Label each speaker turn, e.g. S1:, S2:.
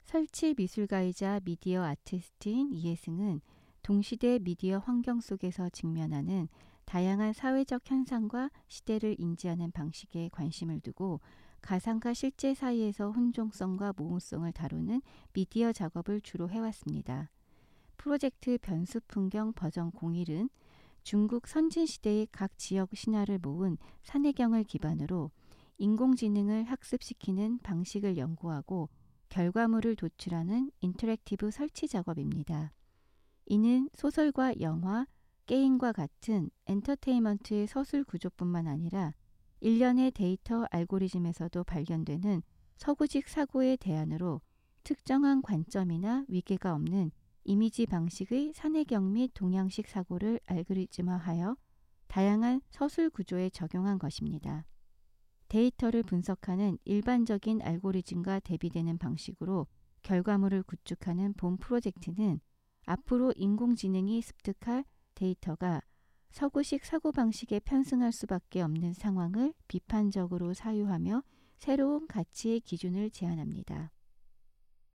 S1: 설치 미술가이자 미디어 아티스트인 이해승은 동시대 미디어 환경 속에서 직면하는 다양한 사회적 현상과 시대를 인지하는 방식에 관심을 두고 가상과 실제 사이에서 혼종성과 모호성을 다루는 미디어 작업을 주로 해왔습니다. 프로젝트 변수풍경 버전 01은 중국 선진시대의 각 지역 신화를 모은 산해경을 기반으로 인공지능을 학습시키는 방식을 연구하고 결과물을 도출하는 인터랙티브 설치 작업입니다. 이는 소설과 영화, 게임과 같은 엔터테인먼트의 서술 구조뿐만 아니라 일련의 데이터 알고리즘에서도 발견되는 서구식 사고의 대안으로 특정한 관점이나 위계가 없는 이미지 방식의 산해경 및 동양식 사고를 알고리즘화하여 다양한 서술 구조에 적용한 것입니다. 데이터를 분석하는 일반적인 알고리즘과 대비되는 방식으로 결과물을 구축하는 본 프로젝트는 앞으로 인공지능이 습득할 데이터가 서구식 사고방식에 편승할 수밖에 없는 상황을 비판적으로 사유하며 새로운 가치의 기준을 제안합니다.